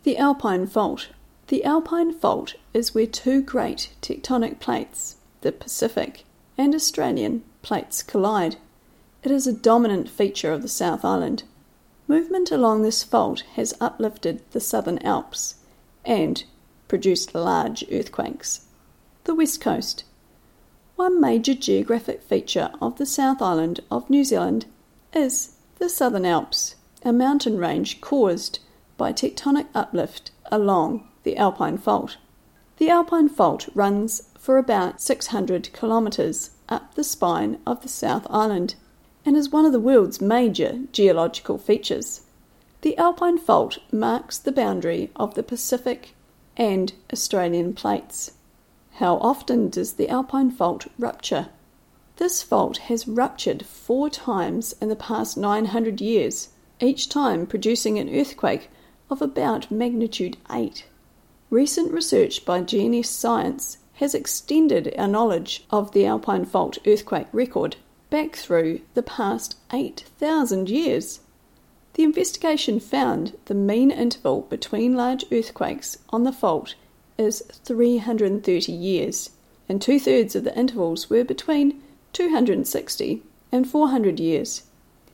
The Alpine Fault. The Alpine Fault is where two great tectonic plates, the Pacific and Australian plates, collide. It is a dominant feature of the South Island. Movement along this fault has uplifted the Southern Alps and produced large earthquakes. The West Coast. One major geographic feature of the South Island of New Zealand is the Southern Alps, a mountain range caused by tectonic uplift along the Alpine Fault. The Alpine Fault runs for about 600 kilometres up the spine of the South Island and is one of the world's major geological features. The Alpine Fault marks the boundary of the Pacific and Australian plates. How often does the Alpine Fault rupture? This fault has ruptured 4 times in the past 900 years, each time producing an earthquake of about magnitude 8. Recent research by GNS Science has extended our knowledge of the Alpine Fault earthquake record back through the past 8,000 years. The investigation found the mean interval between large earthquakes on the fault is 330 years, and 2/3 of the intervals were between 260 and 400 years.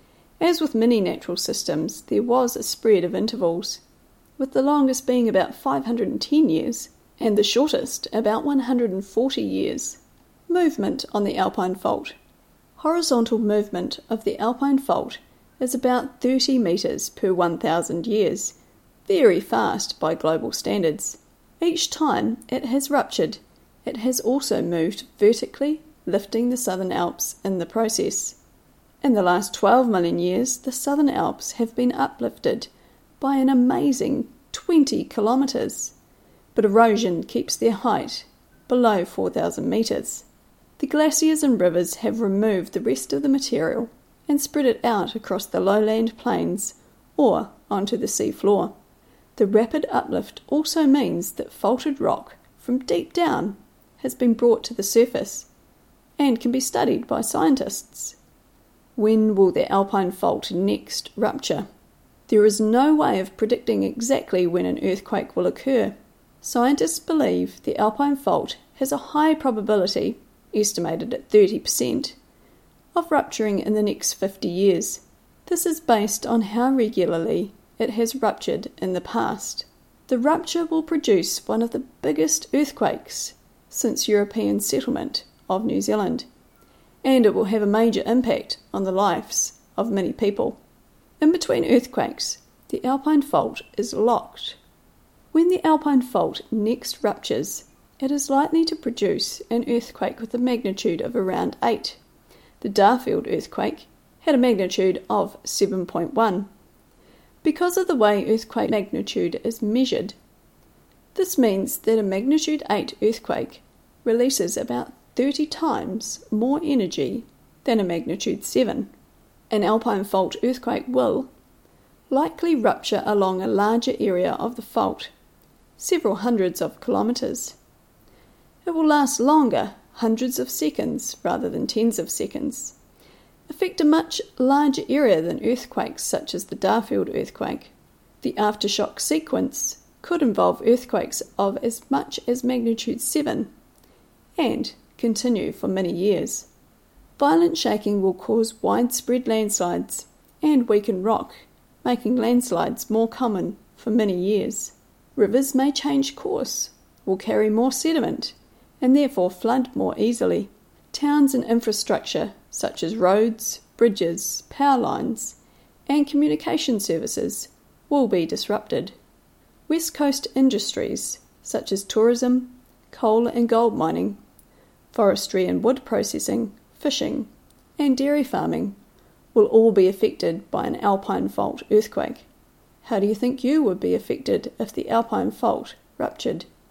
As with many natural systems, there was a spread of intervals, with the longest being about 510 years and the shortest about 140 years. Movement on the Alpine Fault. Horizontal movement of the Alpine Fault is about 30 metres per 1,000 years, very fast by global standards. Each time it has ruptured, it has also moved vertically, lifting the Southern Alps in the process. In the last 12 million years, the Southern Alps have been uplifted by an amazing 20 kilometres, but erosion keeps their height below 4,000 metres. The glaciers and rivers have removed the rest of the material and spread it out across the lowland plains or onto the sea floor. The rapid uplift also means that faulted rock from deep down has been brought to the surface and can be studied by scientists. When will the Alpine Fault next rupture? There is no way of predicting exactly when an earthquake will occur. Scientists believe the Alpine Fault has a high probability, estimated at 30%, of rupturing in the next 50 years. This is based on how regularly it has ruptured in the past. The rupture will produce one of the biggest earthquakes since European settlement of New Zealand, and it will have a major impact on the lives of many people. In between earthquakes, the Alpine Fault is locked. When the Alpine Fault next ruptures, it is likely to produce an earthquake with a magnitude of around 8. The Darfield earthquake had a magnitude of 7.1. Because of the way earthquake magnitude is measured, this means that a magnitude 8 earthquake releases about 30 times more energy than a magnitude 7. An Alpine Fault earthquake will likely rupture along a larger area of the fault, several hundreds of kilometres. It will last longer, hundreds of seconds rather than tens of seconds, affect a much larger area than earthquakes such as the Darfield earthquake. The aftershock sequence could involve earthquakes of as much as magnitude 7 and continue for many years. Violent shaking will cause widespread landslides and weaken rock, making landslides more common for many years. Rivers may change course, will carry more sediment, and therefore flood more easily. Towns and infrastructure such as roads, bridges, power lines, and communication services will be disrupted. West Coast industries such as tourism, coal and gold mining, forestry and wood processing, fishing, and dairy farming will all be affected by an Alpine Fault earthquake. How do you think you would be affected if the Alpine Fault ruptured?